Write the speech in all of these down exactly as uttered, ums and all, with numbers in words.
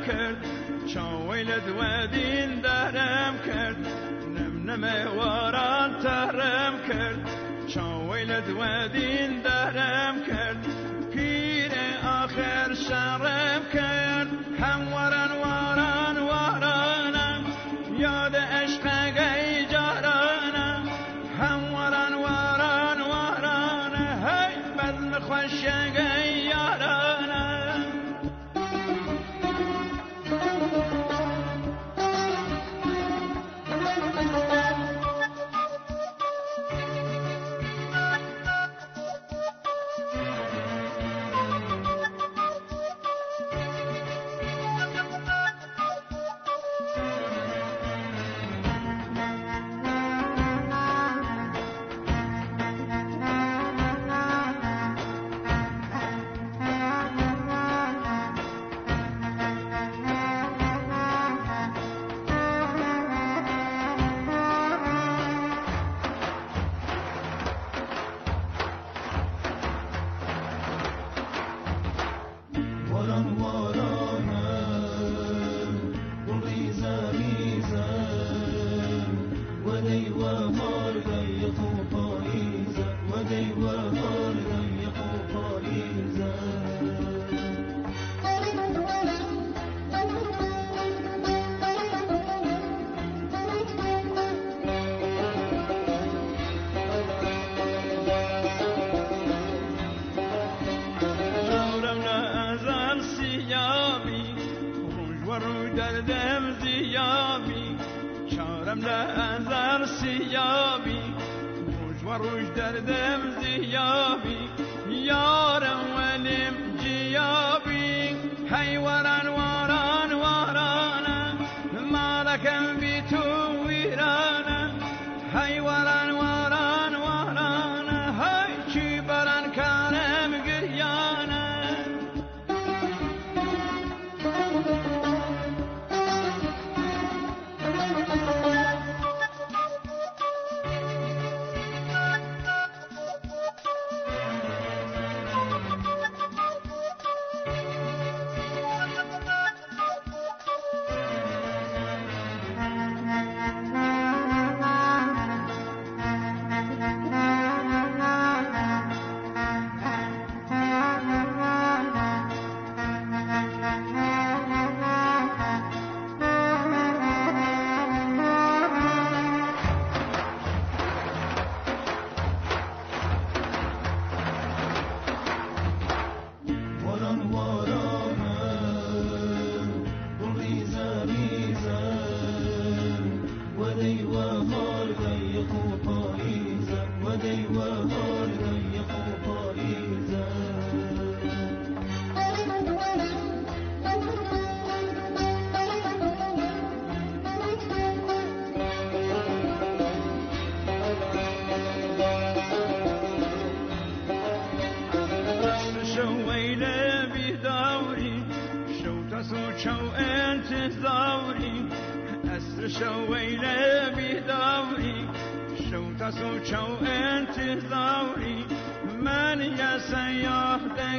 کرد چاویلت و دین درم کرد نم نم واران ترم کرد چاویلت و دین درم کرد پیر آخر شرم کرد هم وران واران وارانم یاد عشق گی جارانم هم وران واران وارانه هی بزم خوش گی یارانم دردم زیابی چارم لحظر سیابی روش و روش دردم زیابی یارم ولیم جیابی هی وران وران ورانم مالکم بی تو ویرانم هی وران وران ورانم هی چی بران کارم گریانم شويلة بدوري شو تسوچو انتظاري من يا سياح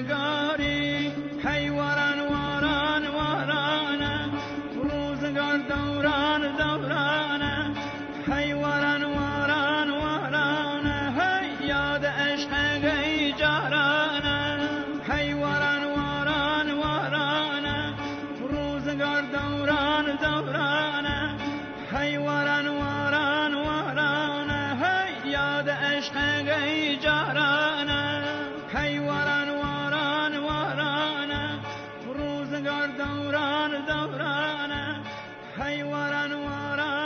دقاري هي وران وران ورانا روزگار دوران دورانا هي وران وران ورانا هي ياد عشق گي جارانا هي وران وران ورانا روزگار دوران دورانا هی وران وران ورانا هی یاد عشق گی جارانا هی وران وران ورانا روزگار دوران دورانا هی وران وران